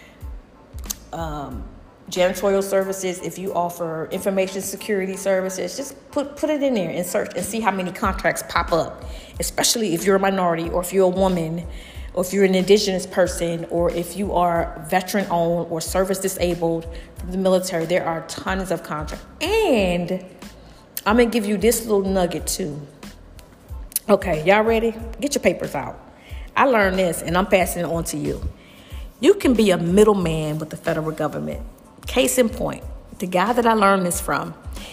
Um, janitorial services, if you offer information security services, just put put it in there and search and see how many contracts pop up, especially if you're a minority or if you're a woman or if you're an indigenous person or if you are veteran owned or service disabled from the military. There are tons of contracts. And I'm going to give you this little nugget too. Okay, y'all ready? Get your papers out. I learned this and I'm passing it on to you. You can be a middleman with the federal government. Case in point, the guy that I learned this from,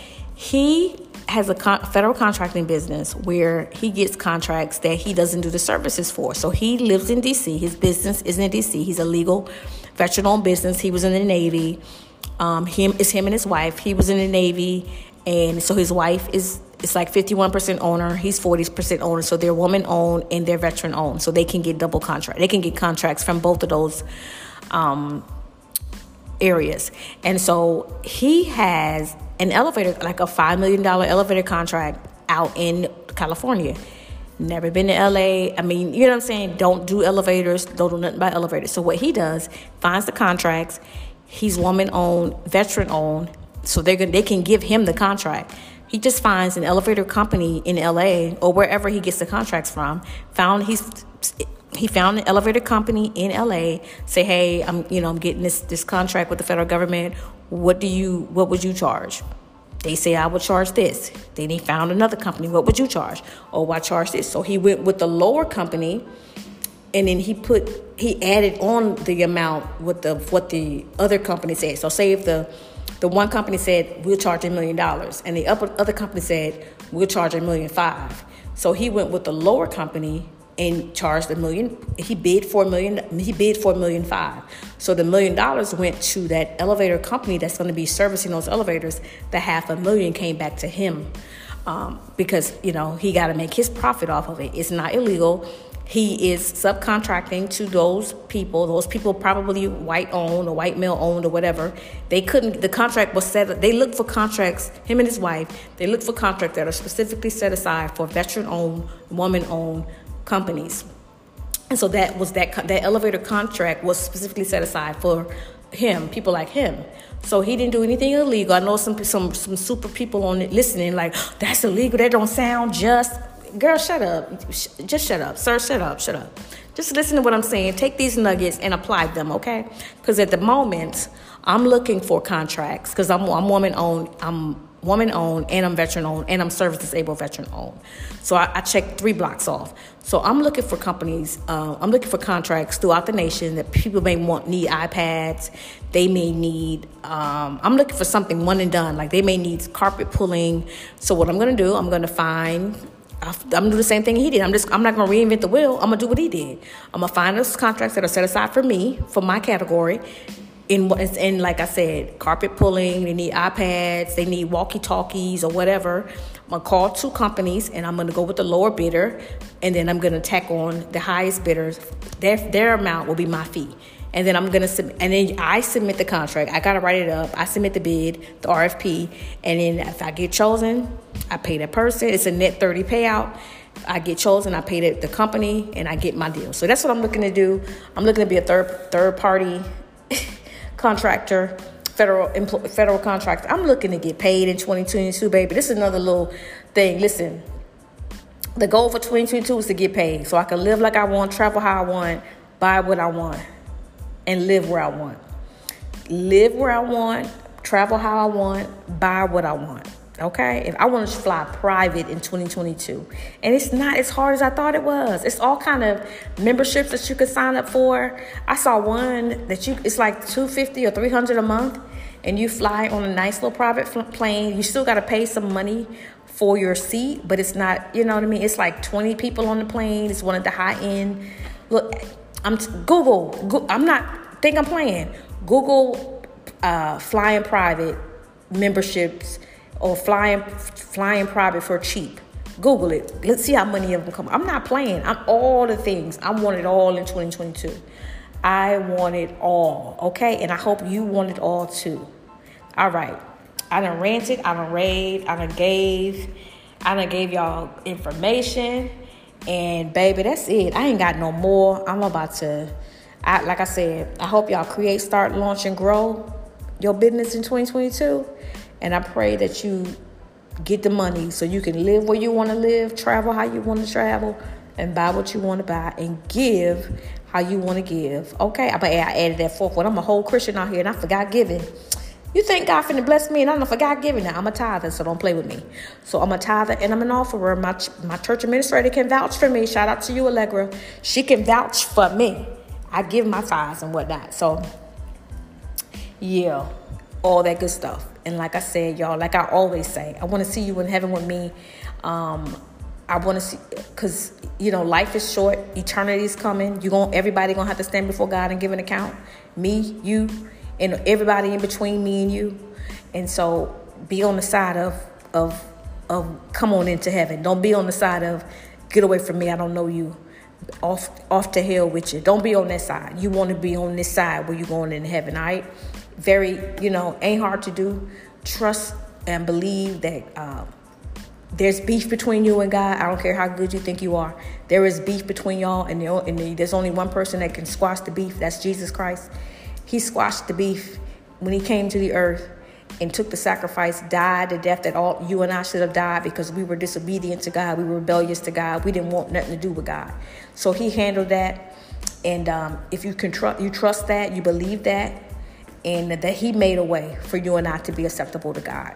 he has a con- federal contracting business where he gets contracts that he doesn't do the services for. So he lives in D C. His business is in D C. He's a legal veteran-owned business. He was in the Navy. Um, him it's him and his wife. He was in the Navy, and so his wife is it's like fifty-one percent owner. He's forty percent owner. So they're woman-owned and they're veteran-owned. So they can get double contract. They can get contracts from both of those um, areas. And so he has an elevator, like a five million dollars elevator contract out in California. Never been to L A. I mean, you know what I'm saying? Don't do elevators. Don't do nothing about elevators. So what he does, finds the contracts. He's woman-owned, veteran-owned. So they're gonna, they can give him the contract. He just finds an elevator company in L A or wherever he gets the contracts from. Found he's he found an elevator company in L A. Say, hey, I'm you know I'm getting this this contract with the federal government. What do you what would you charge? They say I would charge this. Then he found another company. What would you charge? Oh, I charge this. So he went with the lower company, and then he put he added on the amount with the what the other company said. So say if the The one company said, we'll charge a million dollars. And the other company said, we'll charge a million five. So he went with the lower company and charged a million. He bid for a million. He bid for a million five. So the million dollars went to that elevator company that's going to be servicing those elevators. The half a million came back to him um, because, you know, he got to make his profit off of it. It's not illegal. He is subcontracting to those people. Those people probably white owned or white male owned or whatever. They couldn't, the contract was set, they looked for contracts, him and his wife, they looked for contracts that are specifically set aside for veteran owned, woman owned companies. And so that was that, that elevator contract was specifically set aside for him, people like him. So he didn't do anything illegal. I know some, some, some super people on it listening like, that's illegal, that don't sound just. Girl, shut up. Just shut up. Sir, shut up. Shut up. Just listen to what I'm saying. Take these nuggets and apply them, okay? Because at the moment, I'm looking for contracts because I'm, I'm woman-owned. I'm woman-owned, and I'm veteran-owned, and I'm service-disabled veteran-owned. So I, I checked three blocks off. So I'm looking for companies. Uh, I'm looking for contracts throughout the nation that people may want, need iPads. They may need, um, I'm looking for something one and done. Like they may need carpet pulling. So what I'm going to do, I'm going to find... I'm gonna do the same thing he did. I'm just, I'm not gonna reinvent the wheel. I'm gonna do what he did. I'm gonna find those contracts that are set aside for me, for my category, in what is in, like I said, carpet pulling. They need iPads. They need walkie-talkies or whatever. I'm gonna call two companies, and I'm gonna go with the lower bidder, and then I'm gonna tack on the highest bidders. Their their amount will be my fee, and then I'm gonna submit. And then I submit the contract. I gotta write it up. I submit the bid, the R F P, and then if I get chosen, I pay that person. It's a net thirty payout. I get chosen, I pay the, the company, and I get my deal. So that's what I'm looking to do. I'm looking to be a third third party contractor, federal empl- federal contractor. I'm looking to get paid in twenty twenty-two, baby. This is another little thing. Listen, the goal for twenty twenty-two is to get paid so I can live like I want, travel how I want, buy what I want, and live where I want. Live where I want, travel how I want, buy what I want. Okay, if I want to fly private in twenty twenty-two, and it's not as hard as I thought it was. It's all kind of memberships that you could sign up for. I saw one that you it's like two hundred fifty dollars or three hundred dollars a month, and you fly on a nice little private plane. You still got to pay some money for your seat, but it's not, you know what I mean? It's like twenty people on the plane. It's one of the high end. Look, I'm t- Google. Go, I'm not think I'm playing. Google uh, flying private memberships. Or flying flying private for cheap. Google it. Let's see how many of them come. I'm not playing. I'm all the things. I want it all in twenty twenty-two. I want it all. Okay? And I hope you want it all too. All right. I done ranted. I done raved. I done gave. I done gave y'all information. And baby, that's it. I ain't got no more. I'm about to, I, like I said, I hope y'all create, start, launch, and grow your business in twenty twenty-two. And I pray that you get the money so you can live where you want to live, travel how you want to travel, and buy what you want to buy, and give how you want to give. Okay? I added that fourth one. I'm a whole Christian out here, and I forgot giving. You think God finna bless me, and I don't forgot giving now. I'm a tither, so don't play with me. So I'm a tither, and I'm an offerer. My, my church administrator can vouch for me. Shout out to you, Allegra. She can vouch for me. I give my tithes and whatnot. So, yeah, all that good stuff. And like I said, y'all, like I always say, I want to see you in heaven with me. Um, I want to see, because, you know, life is short. Eternity is coming. You gonna, everybody going to have to stand before God and give an account. Me, you, and everybody in between me and you. And so be on the side of, of, of come on into heaven. Don't be on the side of get away from me. I don't know you. Off, off to hell with you. Don't be on that side. You want to be on this side where you're going into heaven, all right? Very, you know, ain't hard to do. Trust and believe that uh, there's beef between you and God. I don't care how good you think you are. There is beef between y'all, and, and there's only one person that can squash the beef. That's Jesus Christ. He squashed the beef when he came to the earth and took the sacrifice, died the death that all you and I should have died because we were disobedient to God. We were rebellious to God. We didn't want nothing to do with God. So he handled that. And um, if you can tr- you trust that, you believe that, and that he made a way for you and I to be acceptable to God.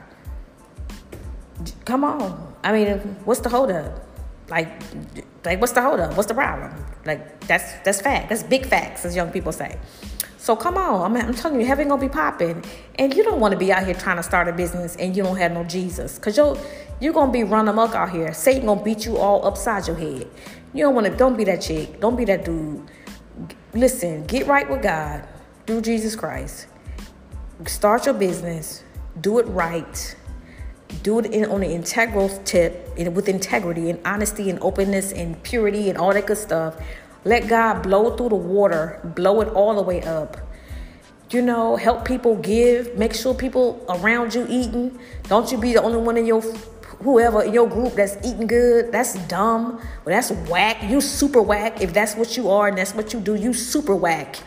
Come on. I mean, what's the hold up? Like, like what's the hold up? What's the problem? Like, that's that's fact. That's big facts, as young people say. So come on. I mean, I'm telling you, heaven gonna be popping. And you don't want to be out here trying to start a business and you don't have no Jesus. Because you're, you're going to be run amok out here. Satan gonna beat you all upside your head. You don't want to, don't be that chick. Don't be that dude. Listen, get right with God through Jesus Christ. Start your business, do it right, do it in, on an integral tip, in, with integrity and honesty and openness and purity and all that good stuff. Let God blow through the water, blow it all the way up. You know, help people give, make sure people around you eating. Don't you be the only one in your, whoever in your group that's eating good. That's dumb. Well, that's whack. You super whack. If that's what you are and that's what you do, you super whack.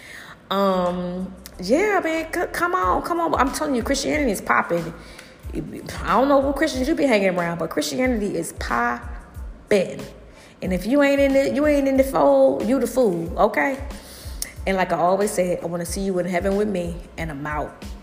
Um... Yeah, man, c- come on, come on. I'm telling you, Christianity is popping. I don't know what Christians you be hanging around, but Christianity is popping. And if you ain't in it, you ain't in the fold, you the fool, okay? And like I always said, I want to see you in heaven with me, and I'm out.